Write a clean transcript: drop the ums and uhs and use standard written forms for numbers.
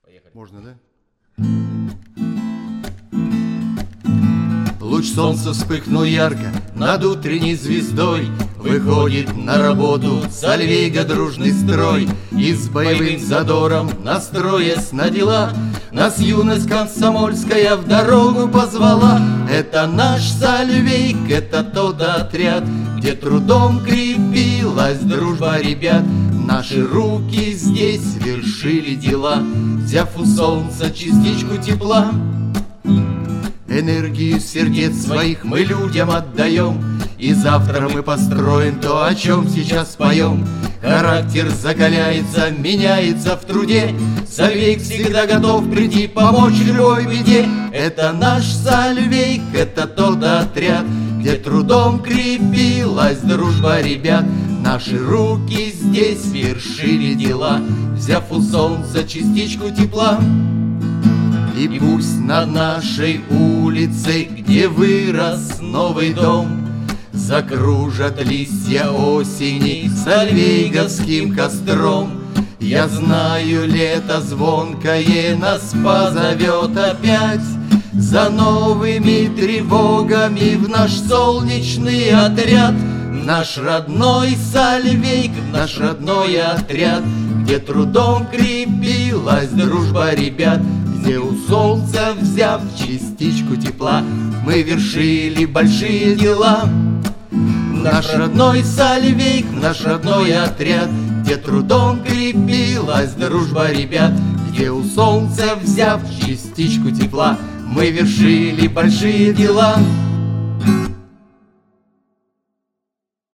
Поехали. Можно, да? Луч солнца вспыхнул ярко над утренней звездой. Выходит на работу Сальвейга дружный строй, и с боевым задором, настроясь на дела, нас юность комсомольская в дорогу позвала. Это наш Сальвейг, это тот отряд, где трудом крепилась дружба ребят. Наши руки здесь вершили дела, взяв у солнца частичку тепла. Энергию сердец своих мы людям отдаем, и завтра мы построим то, о чем сейчас поем. Характер закаляется, меняется в труде, Сальвейг всегда готов прийти, помочь в любой беде. Это наш Сальвейг, это тот отряд, где трудом крепилась дружба ребят. Наши руки здесь вершили дела, взяв у солнца частичку тепла. И пусть над нашей улицей, где вырос новый дом, закружат листья осени сальвейговским костром. Я знаю, лето звонкое нас позовет опять за новыми тревогами в наш солнечный отряд. Наш родной Сальвейг, наш родной отряд, где трудом крепилась дружба ребят, где у солнца, взяв частичку тепла, мы вершили большие дела. Наш родной Сальвейг, наш родной отряд, где трудом крепилась дружба ребят, где у солнца, взяв частичку тепла, мы вершили большие дела.